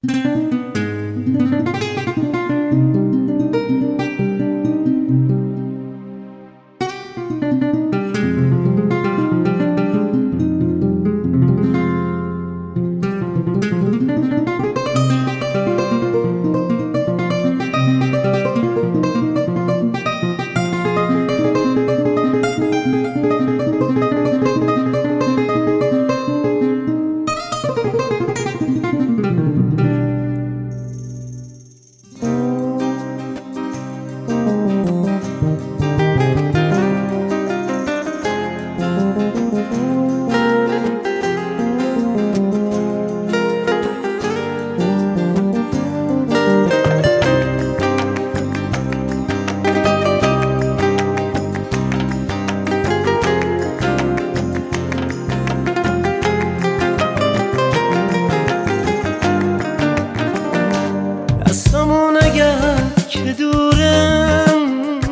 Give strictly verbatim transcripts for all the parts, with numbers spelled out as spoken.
دستمون اگر که دورم،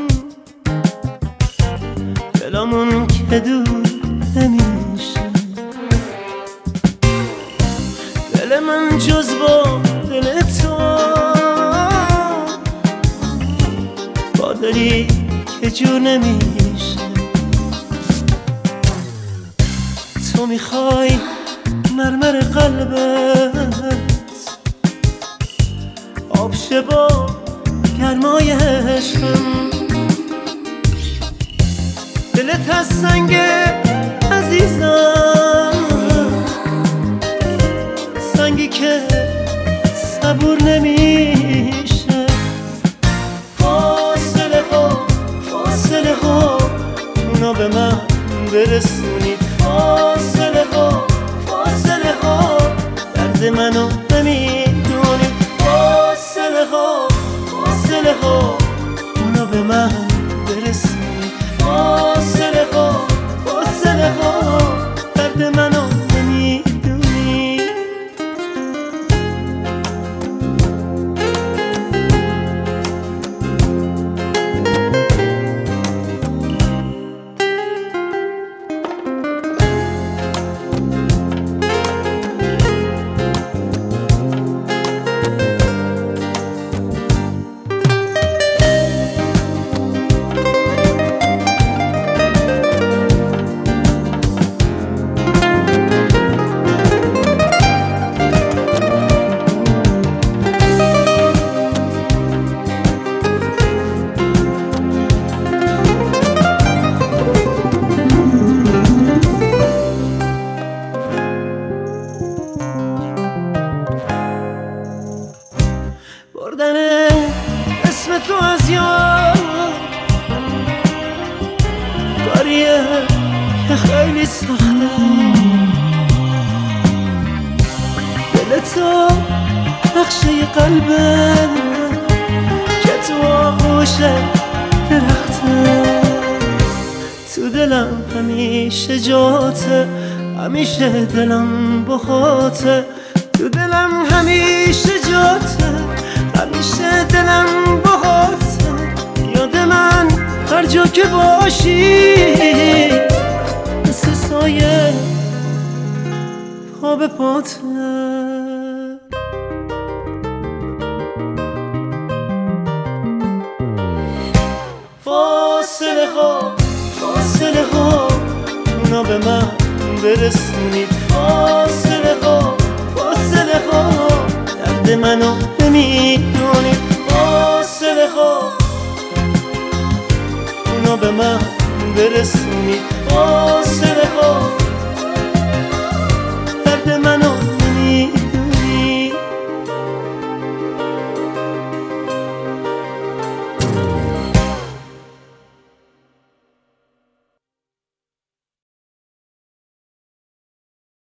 دلمون که دور نمیشه. دل من جز با دل تو، با دلی که جور نمیشه. تو میخوای مرمر قلبت آب شه با گرمای عشقم. دلت از سنگ عزیزم، سنگی که صبور نمیشه. فاصله ها فاصله ها اونو به من برسونید. فاصله ها فاصله ها درد منو نمیدونید. فاصله ها فاصله ها اونو به من برسونید. فاصله ها فاصله ها درد منو نمیدونی. بردن اسم تو از یاد کاریه که خیلی سخته. دل تو نقشه قلبه که تو آغوش درخته. تو دلم همیشه جاته، همیشه دلم بخاته. تو دلم همیشه جاته، همیشه دلم بخاته. یاد من هر جا که باشی، مثل سایه پا به پاته. فاصله ها فاصله ها اونا به من برسونید. فاصله ها فاصله ها درد منو نمیدونید. فاصله ها اونو به من برسونید. فاصله ها